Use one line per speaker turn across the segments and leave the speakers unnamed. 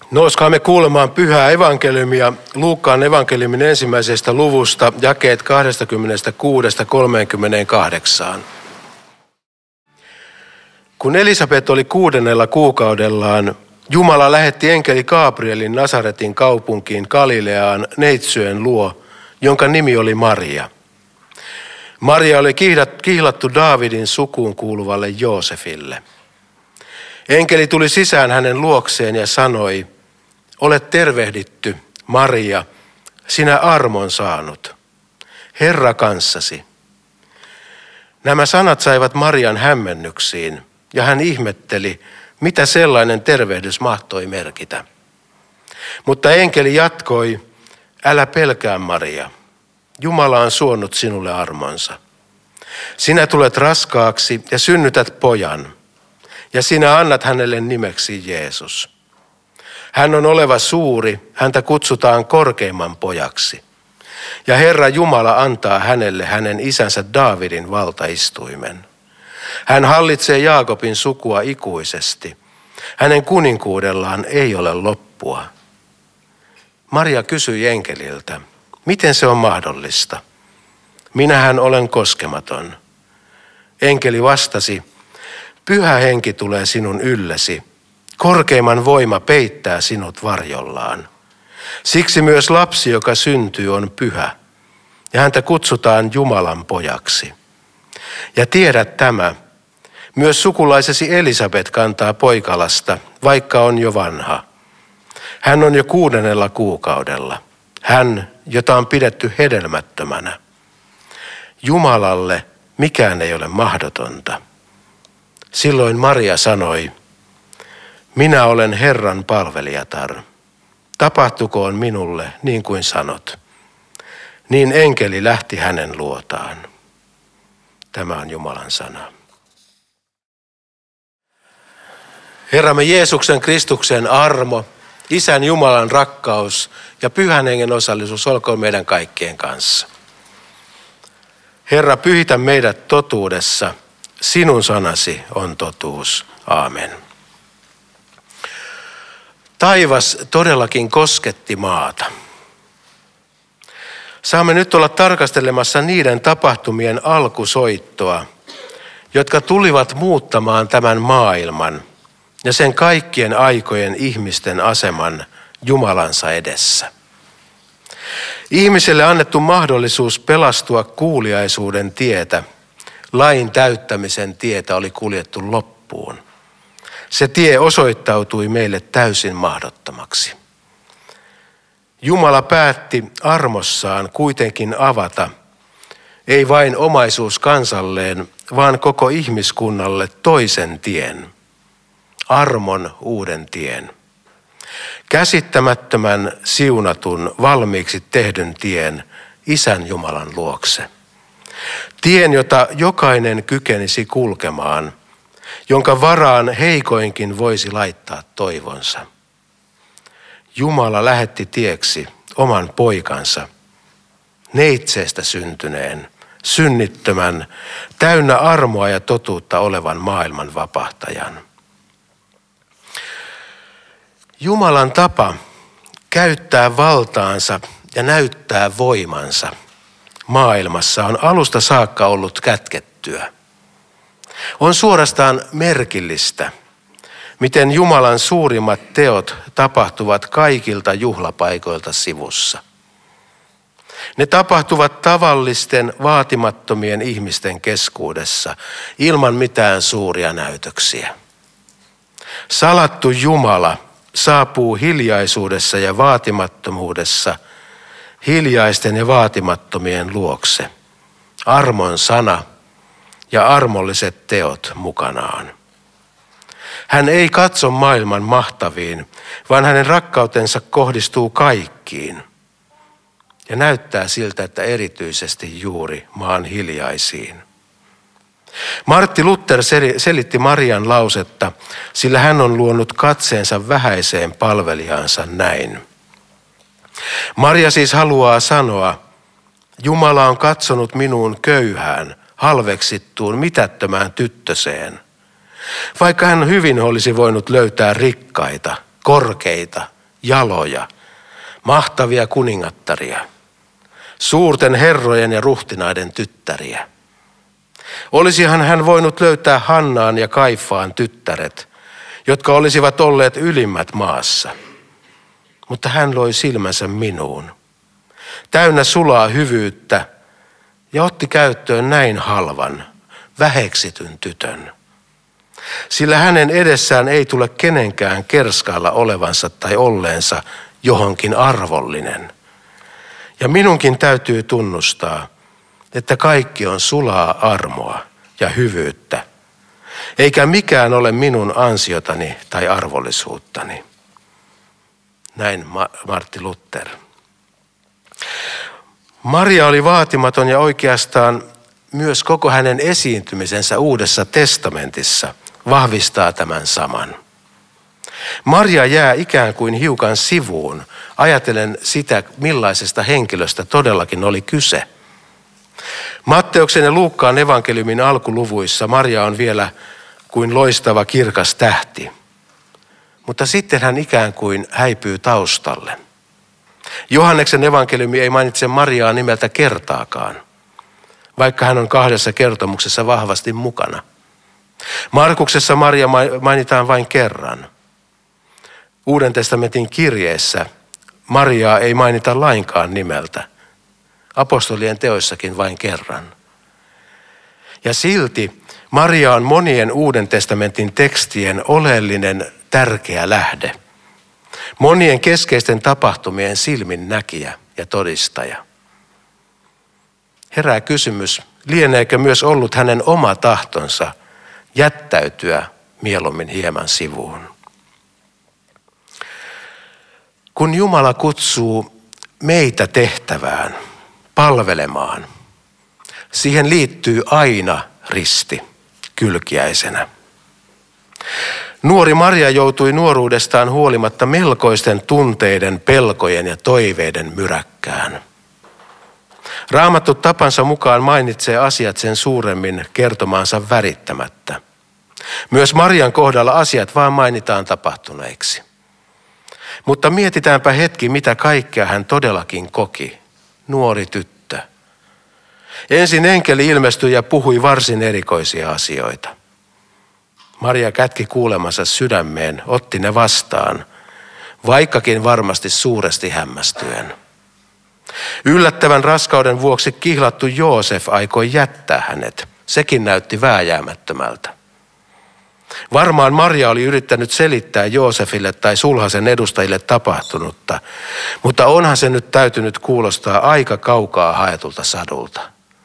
Nouskaamme kuulemaan pyhää evankeliumia Luukkaan evankeliumin 1. luvusta, jakeet 26-38. Kun Elisabet oli 6. kuukaudellaan, Jumala lähetti enkeli Gabrielin Nasaretin kaupunkiin Galileaan neitsyön luo, jonka nimi oli Maria. Maria oli kihlattu Daavidin sukuun kuuluvalle Joosefille. Enkeli tuli sisään hänen luokseen ja sanoi: "Olet tervehditty, Maria, sinä armon saanut. Herra kanssasi." Nämä sanat saivat Marian hämmennyksiin, ja hän ihmetteli, mitä sellainen tervehdys mahtoi merkitä. Mutta enkeli jatkoi: "Älä pelkää, Maria. Jumala on suonut sinulle armonsa. Sinä tulet raskaaksi ja synnytät pojan, ja sinä annat hänelle nimeksi Jeesus. Hän on oleva suuri, häntä kutsutaan korkeimman pojaksi. Ja Herra Jumala antaa hänelle hänen isänsä Daavidin valtaistuimen. Hän hallitsee Jaakobin sukua ikuisesti. Hänen kuninkuudellaan ei ole loppua." Maria kysyi enkeliltä: "Miten se on mahdollista? Minähän olen koskematon." Enkeli vastasi: "Pyhä henki tulee sinun yllesi. Korkeimman voima peittää sinut varjollaan. Siksi myös lapsi, joka syntyy, on pyhä, ja häntä kutsutaan Jumalan pojaksi. Ja tiedät tämä, myös sukulaisesi Elisabet kantaa poikalasta, vaikka on jo vanha. Hän on jo 6. kuukaudella, hän, jota on pidetty hedelmättömänä. Jumalalle mikään ei ole mahdotonta." Silloin Maria sanoi: "Minä olen Herran palvelijatar. Tapahtukoon minulle niin kuin sanot." Niin enkeli lähti hänen luotaan. Tämä on Jumalan sana. Herramme Jeesuksen Kristuksen armo, Isän Jumalan rakkaus ja Pyhän Hengen osallisuus olkoon meidän kaikkien kanssa. Herra, pyhitä meidät totuudessa. Sinun sanasi on totuus. Aamen. Taivas todellakin kosketti maata. Saamme nyt olla tarkastelemassa niiden tapahtumien alkusoittoa, jotka tulivat muuttamaan tämän maailman ja sen kaikkien aikojen ihmisten aseman Jumalansa edessä. Ihmiselle annettu mahdollisuus pelastua kuuliaisuuden tietä, lain täyttämisen tietä oli kuljettu loppuun. Se tie osoittautui meille täysin mahdottomaksi. Jumala päätti armossaan kuitenkin avata, ei vain omaisuus kansalleen, vaan koko ihmiskunnalle toisen tien, armon uuden tien. Käsittämättömän, siunatun, valmiiksi tehdyn tien Isän Jumalan luokse. Tien, jota jokainen kykenisi kulkemaan, jonka varaan heikoinkin voisi laittaa toivonsa. Jumala lähetti tieksi oman poikansa, neitseestä syntyneen, synnittömän, täynnä armoa ja totuutta olevan maailman vapahtajan. Jumalan tapa käyttää valtaansa ja näyttää voimansa maailmassa on alusta saakka ollut kätkettyä. On suorastaan merkillistä, miten Jumalan suurimmat teot tapahtuvat kaikilta juhlapaikoilta sivussa. Ne tapahtuvat tavallisten, vaatimattomien ihmisten keskuudessa ilman mitään suuria näytöksiä. Salattu Jumala saapuu hiljaisuudessa ja vaatimattomuudessa hiljaisten ja vaatimattomien luokse. Armon sana ja armolliset teot mukanaan. Hän ei katso maailman mahtaviin, vaan hänen rakkautensa kohdistuu kaikkiin. Ja näyttää siltä, että erityisesti juuri maan hiljaisiin. Martti Luther selitti Marian lausetta, sillä hän on luonut katseensa vähäiseen palvelijaansa näin. Maria siis haluaa sanoa: Jumala on katsonut minuun köyhään, halveksittuun, mitättömään tyttöseen. Vaikka hän hyvin olisi voinut löytää rikkaita, korkeita, jaloja, mahtavia kuningattaria, suurten herrojen ja ruhtinaiden tyttäriä. Olisihan hän voinut löytää Hannaan ja Kaifaan tyttäret, jotka olisivat olleet ylimmät maassa. Mutta hän loi silmänsä minuun, täynnä sulaa hyvyyttä, ja otti käyttöön näin halvan, väheksityn tytön. Sillä hänen edessään ei tule kenenkään kerskailla olevansa tai olleensa johonkin arvollinen. Ja minunkin täytyy tunnustaa, että kaikki on sulaa armoa ja hyvyyttä, eikä mikään ole minun ansiotani tai arvollisuuttani. Näin Martti Luther. Maria oli vaatimaton ja oikeastaan myös koko hänen esiintymisensä Uudessa testamentissa vahvistaa tämän saman. Maria jää ikään kuin hiukan sivuun, ajatellen sitä, millaisesta henkilöstä todellakin oli kyse. Matteuksen ja Luukkaan evankeliumin alkuluvuissa Maria on vielä kuin loistava kirkas tähti, mutta sitten hän ikään kuin häipyy taustalle. Johanneksen evankeliumi ei mainitse Mariaa nimeltä kertaakaan, vaikka hän on 2 kertomuksessa vahvasti mukana. Markuksessa Maria mainitaan vain kerran. Uuden testamentin kirjeessä Mariaa ei mainita lainkaan nimeltä. Apostolien teoissakin vain kerran. Ja silti Maria on monien Uuden testamentin tekstien oleellinen, tärkeä lähde. Monien keskeisten tapahtumien silminnäkijä ja todistaja. Herää kysymys, lieneekö myös ollut hänen oma tahtonsa jättäytyä mieluummin hieman sivuun. Kun Jumala kutsuu meitä tehtävään, palvelemaan, siihen liittyy aina risti kylkiäisenä. Nuori Maria joutui nuoruudestaan huolimatta melkoisten tunteiden, pelkojen ja toiveiden myräkkään. Raamattu tapansa mukaan mainitsee asiat sen suuremmin kertomaansa värittämättä. Myös Marian kohdalla asiat vaan mainitaan tapahtuneiksi. Mutta mietitäänpä hetki, mitä kaikkea hän todellakin koki, nuori tyttö. Ensin enkeli ilmestyi ja puhui varsin erikoisia asioita. Maria kätki kuulemansa sydämeen, otti ne vastaan, vaikkakin varmasti suuresti hämmästyen. Yllättävän raskauden vuoksi kihlattu Joosef aikoi jättää hänet. Sekin näytti vääjäämättömältä. Varmaan Maria oli yrittänyt selittää Joosefille tai sulhasen edustajille tapahtunutta, mutta onhan se nyt täytynyt kuulostaa aika kaukaa haetulta sadulta.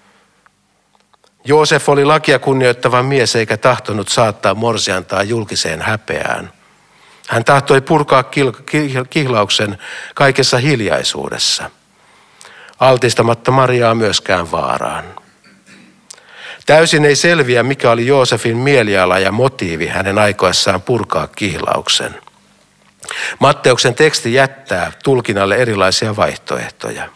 Joosef oli lakia kunnioittava mies eikä tahtonut saattaa morsiantaa julkiseen häpeään. Hän tahtoi purkaa kihlauksen kaikessa hiljaisuudessa, altistamatta Mariaa myöskään vaaraan. Täysin ei selviä, mikä oli Joosefin mieliala ja motiivi hänen aikoessaan purkaa kihlauksen. Matteuksen teksti jättää tulkinnalle erilaisia vaihtoehtoja.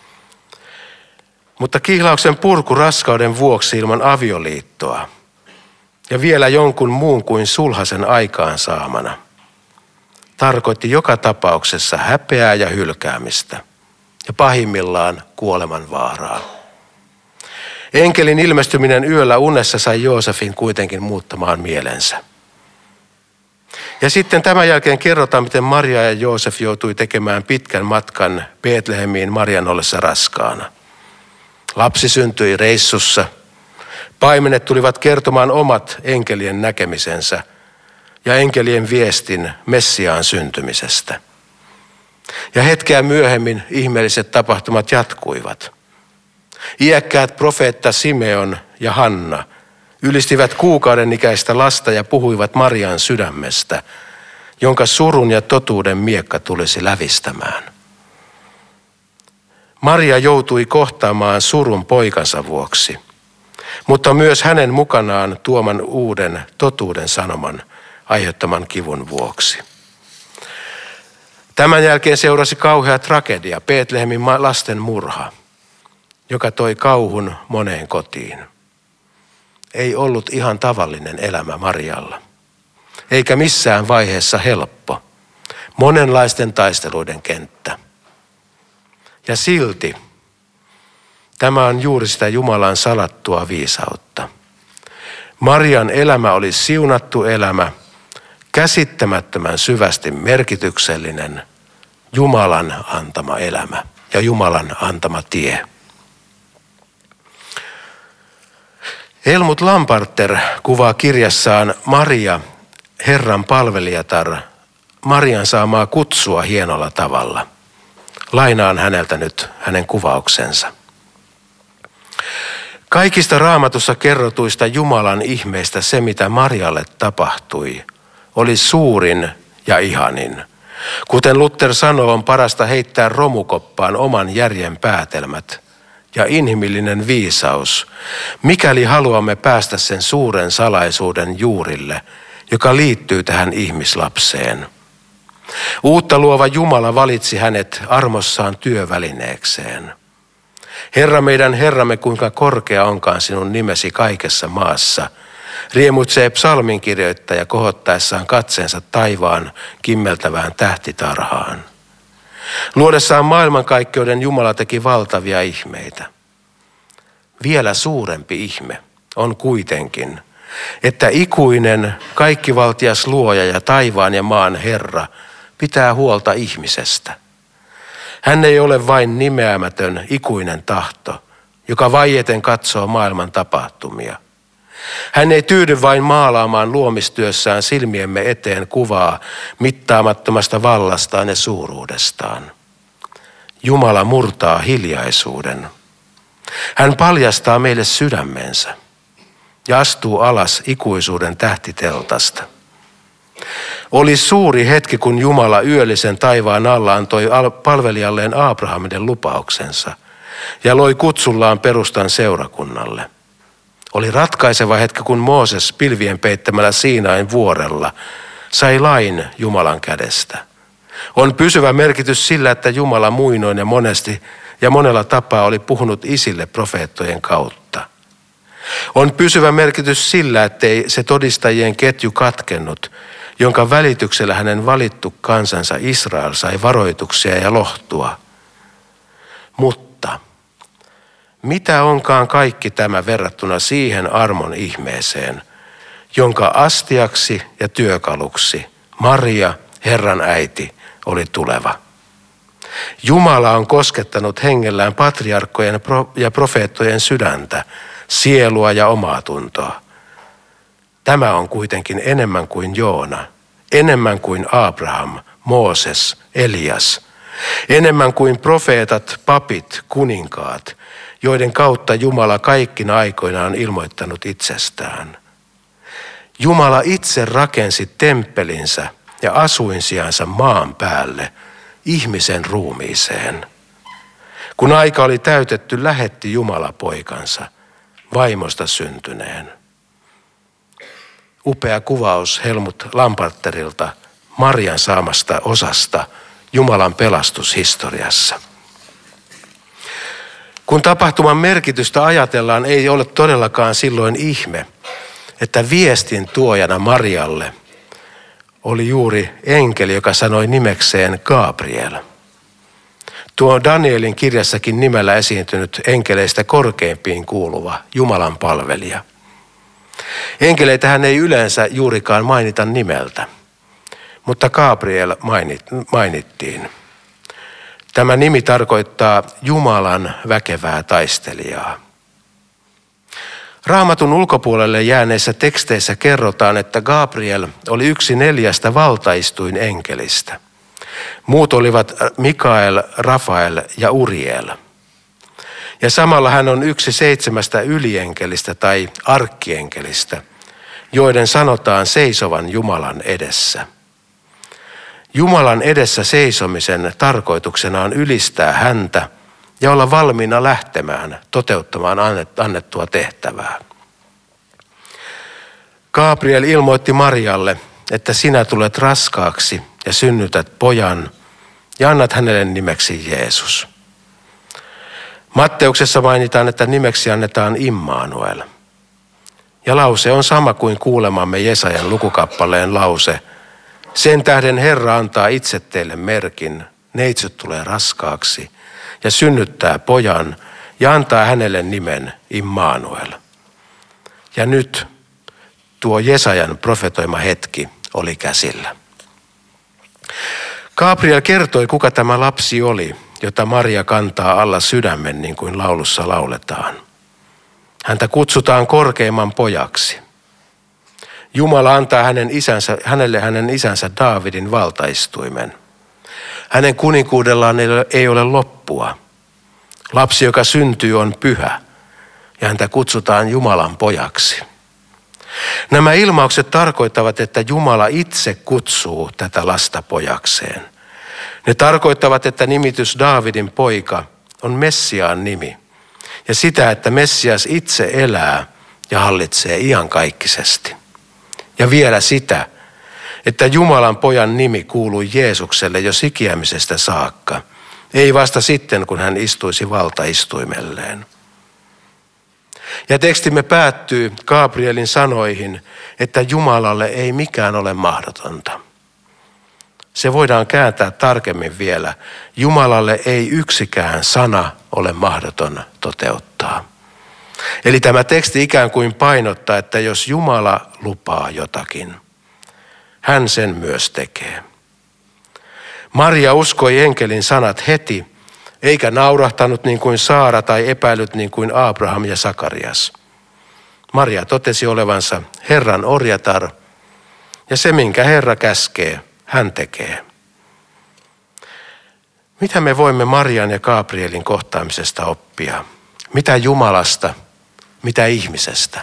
Mutta kihlauksen purku raskauden vuoksi ilman avioliittoa ja vielä jonkun muun kuin sulhasen aikaansaamana tarkoitti joka tapauksessa häpeää ja hylkäämistä ja pahimmillaan kuoleman vaaraa. Enkelin ilmestyminen yöllä unessa sai Joosefin kuitenkin muuttamaan mielensä. Ja sitten tämän jälkeen kerrotaan, miten Maria ja Joosef joutui tekemään pitkän matkan Betlehemiin Marian ollessa raskaana. Lapsi syntyi reissussa. Paimenet tulivat kertomaan omat enkelien näkemisensä ja enkelien viestin Messiaan syntymisestä. Ja hetkeä myöhemmin ihmeelliset tapahtumat jatkuivat. Iäkkäät profeetta Simeon ja Hanna ylistivät kuukauden ikäistä lasta ja puhuivat Marian sydämestä, jonka surun ja totuuden miekka tulisi lävistämään. Maria joutui kohtaamaan surun poikansa vuoksi, mutta myös hänen mukanaan tuoman uuden totuuden sanoman aiheuttaman kivun vuoksi. Tämän jälkeen seurasi kauhea tragedia, Betlehemin lasten murha, joka toi kauhun moneen kotiin. Ei ollut ihan tavallinen elämä Marialla, eikä missään vaiheessa helppo, monenlaisten taisteluiden kenttä. Ja silti tämä on juuri sitä Jumalan salattua viisautta. Marian elämä oli siunattu elämä, käsittämättömän syvästi merkityksellinen, Jumalan antama elämä ja Jumalan antama tie. Helmut Lamparter kuvaa kirjassaan Maria, Herran palvelijatar, Marian saamaa kutsua hienolla tavalla. Lainaan häneltä nyt hänen kuvauksensa. Kaikista Raamatussa kerrotuista Jumalan ihmeistä se, mitä Marialle tapahtui, oli suurin ja ihanin. Kuten Luther sanoo, on parasta heittää romukoppaan oman järjen päätelmät ja inhimillinen viisaus, mikäli haluamme päästä sen suuren salaisuuden juurille, joka liittyy tähän ihmislapseen. Uutta luova Jumala valitsi hänet armossaan työvälineekseen. Herra meidän Herramme, kuinka korkea onkaan sinun nimesi kaikessa maassa, riemuitsee psalminkirjoittaja kohottaessaan katseensa taivaan kimmeltävään tähtitarhaan. Luodessaan maailmankaikkeuden Jumala teki valtavia ihmeitä. Vielä suurempi ihme on kuitenkin, että ikuinen, kaikkivaltias luoja ja taivaan ja maan Herra pitää huolta ihmisestä. Hän ei ole vain nimeämätön ikuinen tahto, joka vaieten katsoo maailman tapahtumia. Hän ei tyydy vain maalaamaan luomistyössään silmiemme eteen kuvaa mittaamattomasta vallastaan ja suuruudestaan. Jumala murtaa hiljaisuuden. Hän paljastaa meille sydämensä ja astuu alas ikuisuuden tähtiteltasta. Oli suuri hetki, kun Jumala yöllisen taivaan alla antoi palvelijalleen Abrahamille lupauksensa ja loi kutsullaan perustan seurakunnalle. Oli ratkaiseva hetki, kun Mooses pilvien peittämällä Siinain vuorella sai lain Jumalan kädestä. On pysyvä merkitys sillä, että Jumala muinoin ja monesti ja monella tapaa oli puhunut isille profeettojen kautta. On pysyvä merkitys sillä, ettei se todistajien ketju katkennut, jonka välityksellä hänen valittu kansansa Israel sai varoituksia ja lohtua. Mutta mitä onkaan kaikki tämä verrattuna siihen armon ihmeeseen, jonka astiaksi ja työkaluksi Maria, Herran äiti, oli tuleva? Jumala on koskettanut hengellään patriarkkojen ja profeettojen sydäntä, sielua ja omaatuntoa. Tämä on kuitenkin enemmän kuin Joona, enemmän kuin Abraham, Mooses, Elias, enemmän kuin profeetat, papit, kuninkaat, joiden kautta Jumala kaikkina aikoina on ilmoittanut itsestään. Jumala itse rakensi temppelinsä ja asuinsijansa maan päälle, ihmisen ruumiiseen. Kun aika oli täytetty, lähetti Jumala poikansa, vaimosta syntyneen. Upea kuvaus Helmut Lamparterilta Marian saamasta osasta Jumalan pelastushistoriassa. Kun tapahtuman merkitystä ajatellaan, ei ole todellakaan silloin ihme, että viestin tuojana Marialle oli juuri enkeli, joka sanoi nimekseen Gabriel. Tuo Danielin kirjassakin nimellä esiintynyt enkeleistä korkeimpiin kuuluva Jumalan palvelija. Enkeleitähän ei yleensä juurikaan mainita nimeltä, mutta Gabriel mainittiin. Tämä nimi tarkoittaa Jumalan väkevää taistelijaa. Raamatun ulkopuolelle jääneissä teksteissä kerrotaan, että Gabriel oli yksi 4 valtaistuin enkelistä. Muut olivat Mikael, Rafael ja Uriel. Ja samalla hän on yksi 7 ylienkelistä tai arkkienkelistä, joiden sanotaan seisovan Jumalan edessä. Jumalan edessä seisomisen tarkoituksena on ylistää häntä ja olla valmiina lähtemään toteuttamaan annettua tehtävää. Gabriel ilmoitti Marialle, että sinä tulet raskaaksi ja synnytät pojan ja annat hänelle nimeksi Jeesus. Matteuksessa mainitaan, että nimeksi annetaan Immanuel. Ja lause on sama kuin kuulemamme Jesajan lukukappaleen lause. Sen tähden Herra antaa itse teille merkin. Neitsyt tulee raskaaksi ja synnyttää pojan ja antaa hänelle nimen Immanuel. Ja nyt tuo Jesajan profetoima hetki oli käsillä. Gabriel kertoi, kuka tämä lapsi oli, jota Maria kantaa alla sydämen, niin kuin laulussa lauletaan. Häntä kutsutaan korkeimman pojaksi. Jumala antaa hänelle hänen isänsä Daavidin valtaistuimen. Hänen kuninkuudellaan ei ole loppua. Lapsi, joka syntyy, on pyhä, ja häntä kutsutaan Jumalan pojaksi. Nämä ilmaukset tarkoittavat, että Jumala itse kutsuu tätä lasta pojakseen. Ne tarkoittavat, että nimitys Daavidin poika on Messiaan nimi, ja sitä, että Messias itse elää ja hallitsee iankaikkisesti. Ja vielä sitä, että Jumalan pojan nimi kuului Jeesukselle jo sikiämisestä saakka, ei vasta sitten, kun hän istuisi valtaistuimelleen. Ja tekstimme päättyy Gabrielin sanoihin, että Jumalalle ei mikään ole mahdotonta. Se voidaan kääntää tarkemmin vielä. Jumalalle ei yksikään sana ole mahdoton toteuttaa. Eli tämä teksti ikään kuin painottaa, että jos Jumala lupaa jotakin, hän sen myös tekee. Maria uskoi enkelin sanat heti, eikä naurahtanut niin kuin Saara tai epäillyt niin kuin Abraham ja Sakarias. Maria totesi olevansa Herran orjatar, ja se minkä Herra käskee, hän tekee. Mitä me voimme Marian ja Gabrielin kohtaamisesta oppia? Mitä Jumalasta, mitä ihmisestä?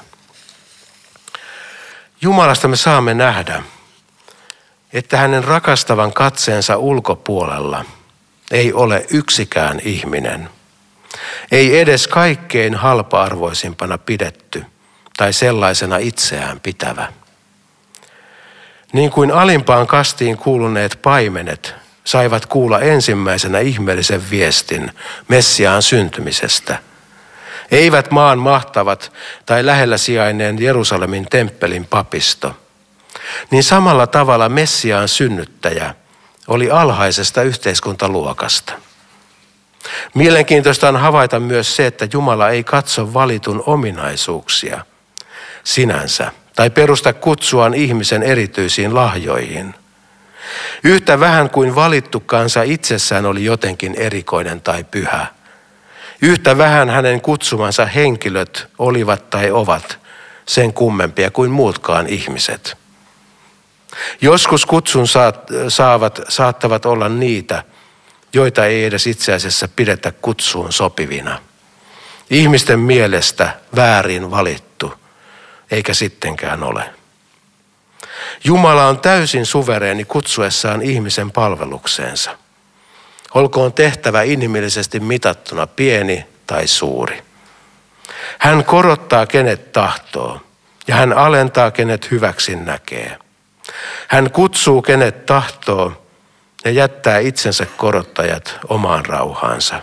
Jumalasta me saamme nähdä, että hänen rakastavan katseensa ulkopuolella ei ole yksikään ihminen. Ei edes kaikkein halpa-arvoisimpana pidetty tai sellaisena itseään pitävä. Niin kuin alimpaan kastiin kuuluneet paimenet saivat kuulla ensimmäisenä ihmeellisen viestin Messiaan syntymisestä, eivät maan mahtavat tai lähellä sijainneen Jerusalemin temppelin papisto, niin samalla tavalla Messiaan synnyttäjä oli alhaisesta yhteiskuntaluokasta. Mielenkiintoista on havaita myös se, että Jumala ei katso valitun ominaisuuksia sinänsä tai perusta kutsuaan ihmisen erityisiin lahjoihin. Yhtä vähän kuin valittu kansa itsessään oli jotenkin erikoinen tai pyhä, yhtä vähän hänen kutsumansa henkilöt olivat tai ovat sen kummempia kuin muutkaan ihmiset. Joskus kutsun saattavat olla niitä, joita ei edes itse asiassa pidetä kutsuun sopivina. Ihmisten mielestä väärin valittu, eikä sittenkään ole. Jumala on täysin suvereeni kutsuessaan ihmisen palvelukseensa. Olkoon tehtävä inhimillisesti mitattuna pieni tai suuri. Hän korottaa kenet tahtoo ja hän alentaa kenet hyväksi näkee. Hän kutsuu kenet tahtoo ja jättää itsensä korottajat omaan rauhaansa.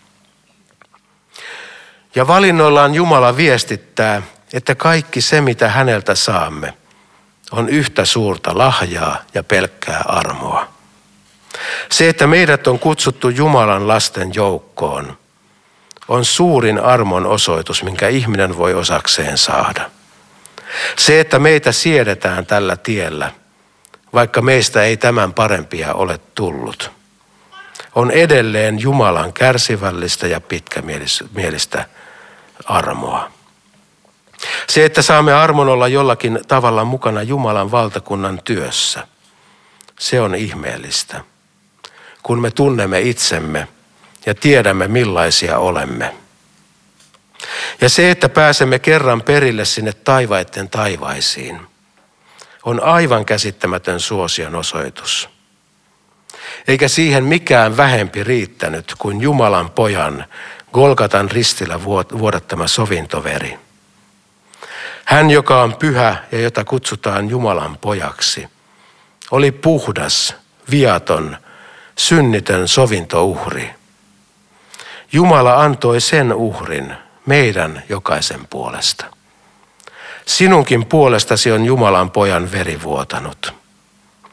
Ja valinnoillaan Jumala viestittää, että kaikki se mitä häneltä saamme on yhtä suurta lahjaa ja pelkkää armoa. Se, että meidät on kutsuttu Jumalan lasten joukkoon, on suurin armon osoitus, minkä ihminen voi osakseen saada. Se, että meitä siedetään tällä tiellä, vaikka meistä ei tämän parempia ole tullut, on edelleen Jumalan kärsivällistä ja pitkämielistä armoa. Se, että saamme armon olla jollakin tavalla mukana Jumalan valtakunnan työssä, se on ihmeellistä, kun me tunnemme itsemme ja tiedämme millaisia olemme. Ja se, että pääsemme kerran perille sinne taivaitten taivaisiin, on aivan käsittämätön suosion osoitus. Eikä siihen mikään vähempi riittänyt kuin Jumalan pojan Golgatan ristillä vuodattama sovintoveri. Hän, joka on pyhä ja jota kutsutaan Jumalan pojaksi, oli puhdas, viaton, synnitön sovintouhri. Jumala antoi sen uhrin meidän jokaisen puolesta. Sinunkin puolestasi on Jumalan pojan veri vuotanut.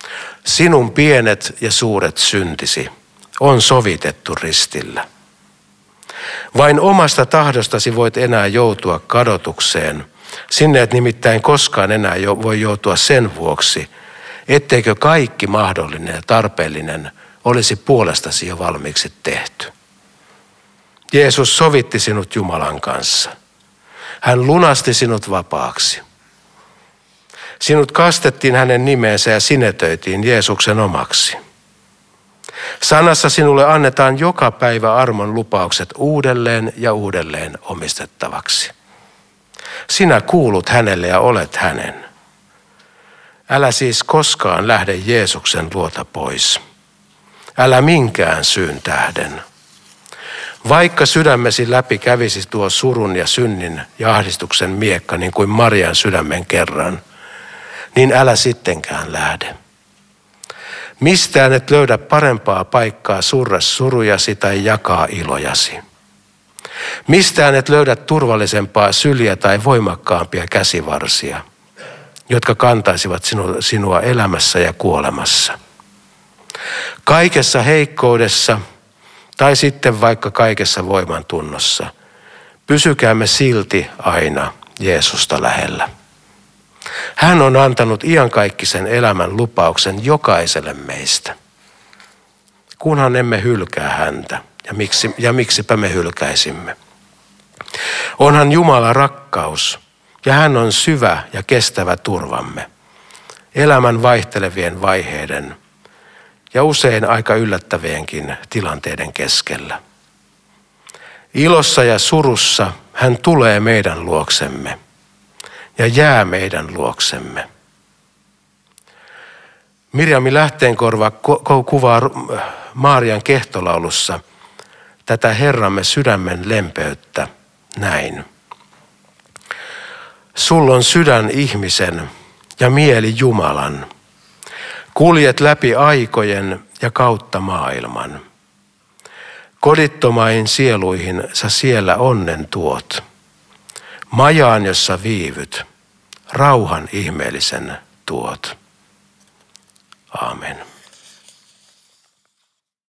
sinun pienet ja suuret syntisi on sovitettu ristillä. Vain omasta tahdostasi voit enää joutua kadotukseen. Sinne et nimittäin koskaan enää voi joutua sen vuoksi, etteikö kaikki mahdollinen ja tarpeellinen olisi puolestasi jo valmiiksi tehty. Jeesus sovitti sinut Jumalan kanssa. Hän lunasti sinut vapaaksi. Sinut kastettiin hänen nimeensä ja sinetöitiin Jeesuksen omaksi. Sanassa sinulle annetaan joka päivä armon lupaukset uudelleen ja uudelleen omistettavaksi. Sinä kuulut hänelle ja olet hänen. Älä siis koskaan lähde Jeesuksen luota pois. Älä minkään syyn tähden. Vaikka sydämesi läpi kävisi tuo surun ja synnin ja ahdistuksen miekka niin kuin Marian sydämen kerran, niin älä sittenkään lähde. Mistään et löydä parempaa paikkaa surra surujasi tai jakaa ilojasi. Mistään et löydä turvallisempaa syliä tai voimakkaampia käsivarsia, jotka kantaisivat sinua elämässä ja kuolemassa. Kaikessa heikkoudessa tai sitten vaikka kaikessa voimantunnossa, pysykäämme silti aina Jeesusta lähellä. Hän on antanut iankaikkisen elämän lupauksen jokaiselle meistä, kunhan emme hylkää häntä. Ja miksipä me hylkäisimme. Onhan Jumala rakkaus ja hän on syvä ja kestävä turvamme elämän vaihtelevien vaiheiden ja usein aika yllättävienkin tilanteiden keskellä. Ilossa ja surussa hän tulee meidän luoksemme ja jää meidän luoksemme. Mirjami Lähteenkorva kuvaa Marian kehtolaulussa tätä Herramme sydämen lempeyttä näin. Sulla on sydän ihmisen ja mieli Jumalan. Kuljet läpi aikojen ja kautta maailman. Kodittomain sieluihin sä siellä onnen tuot. Majaan, jossa viivyt, rauhan ihmeellisen tuot. Aamen.